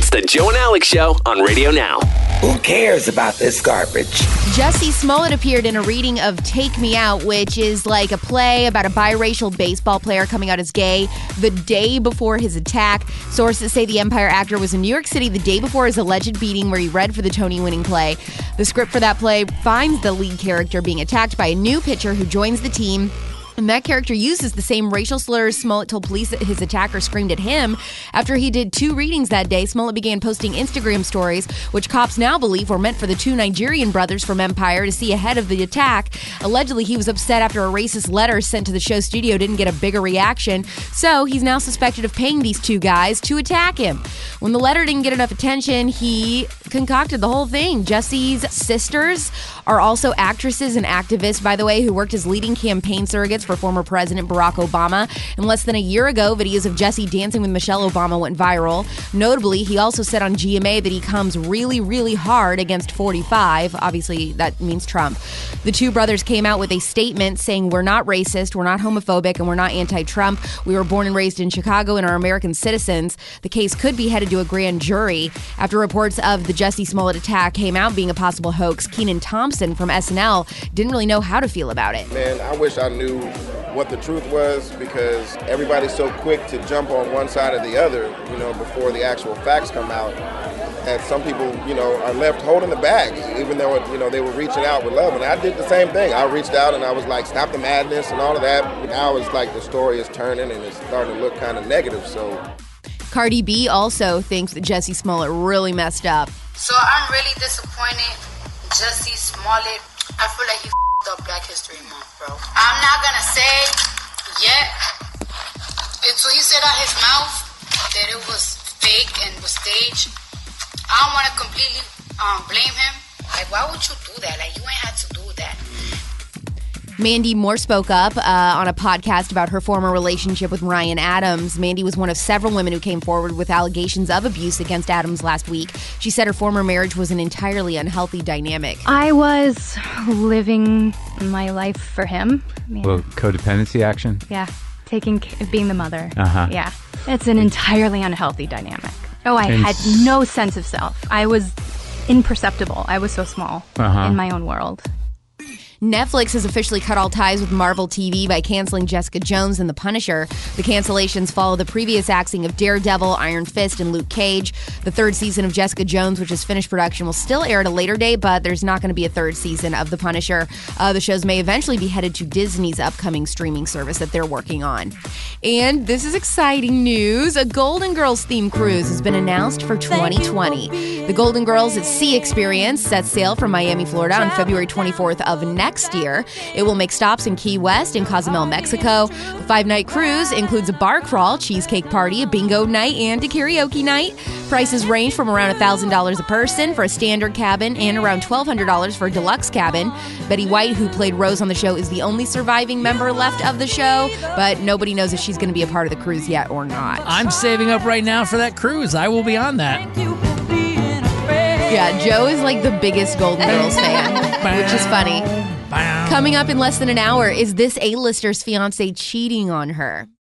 It's the Joe and Alex Show on Radio Now. Who cares about this garbage? Jussie Smollett appeared in a reading of Take Me Out, which is like a play about a biracial baseball player coming out as gay the day before his attack. Sources say the Empire actor was in New York City the day before his alleged beating, where he read for the Tony-winning play. The script for that play finds the lead character being attacked by a new pitcher who joins the team. And that character uses the same racial slurs. Smollett told police that his attacker screamed at him. After he did 2 readings that day, Smollett began posting Instagram stories, which cops now believe were meant for the 2 Nigerian brothers from Empire to see ahead of the attack. Allegedly, he was upset after a racist letter sent to the show studio didn't get a bigger reaction, so he's now suspected of paying these 2 guys to attack him. When the letter didn't get enough attention, he concocted the whole thing. Jussie's sisters are also actresses and activists, by the way, who worked as leading campaign surrogates for former President Barack Obama. And less than a year ago, videos of Jussie dancing with Michelle Obama went viral. Notably, he also said on GMA that he comes really, really hard against 45. Obviously, that means Trump. The 2 brothers came out with a statement saying, "We're not racist, we're not homophobic, and we're not anti-Trump. We were born and raised in Chicago and are American citizens." The case could be headed to a grand jury. After reports of the Jussie Smollett attack came out being a possible hoax, Kenan Thompson from SNL didn't really know how to feel about it. Man, I wish I knew what the truth was, because everybody's so quick to jump on one side or the other, before the actual facts come out. And some people, are left holding the bag, even though, they were reaching out with love. And I did the same thing. I reached out and I was like, stop the madness and all of that. Now it's like the story is turning and it's starting to look kind of negative, so. Cardi B also thinks that Jussie Smollett really messed up. So I'm really disappointed. Jussie Smollett, I feel like he f***ed up Black History Month, bro. I'm not gonna say yet until he said out his mouth that it was fake and was staged. I don't want to completely blame him. Like, why would you do that? Like, you ain't had to do that. Mandy Moore spoke up on a podcast about her former relationship with Ryan Adams. Mandy was one of several women who came forward with allegations of abuse against Adams last week. She said her former marriage was an entirely unhealthy dynamic. I was living my life for him. Yeah. Well, codependency action? Yeah. Being the mother. Uh-huh. Yeah. It's an entirely unhealthy dynamic. Oh, I had no sense of self. I was imperceptible. I was so small in my own world. Netflix has officially cut all ties with Marvel TV by canceling Jessica Jones and The Punisher. The cancellations follow the previous axing of Daredevil, Iron Fist, and Luke Cage. The 3rd season of Jessica Jones, which has finished production, will still air at a later date, but there's not going to be a 3rd season of The Punisher. The shows may eventually be headed to Disney's upcoming streaming service that they're working on. And this is exciting news. A Golden Girls themed cruise has been announced for 2020. The Golden Girls at Sea Experience sets sail from Miami, Florida on February 24th of next year. It will make stops in Key West and Cozumel, Mexico. The 5-night cruise includes a bar crawl, cheesecake party, a bingo night, and a karaoke night. Prices range from around $1,000 a person for a standard cabin and around $1,200 for a deluxe cabin. Betty White, who played Rose on the show, is the only surviving member left of the show, but nobody knows if she's going to be a part of the cruise yet or not. I'm saving up right now for that cruise. I will be on that. Yeah, Joe is like the biggest Golden Girls fan, which is funny. Coming up in less than an hour, is this A-lister's fiance cheating on her?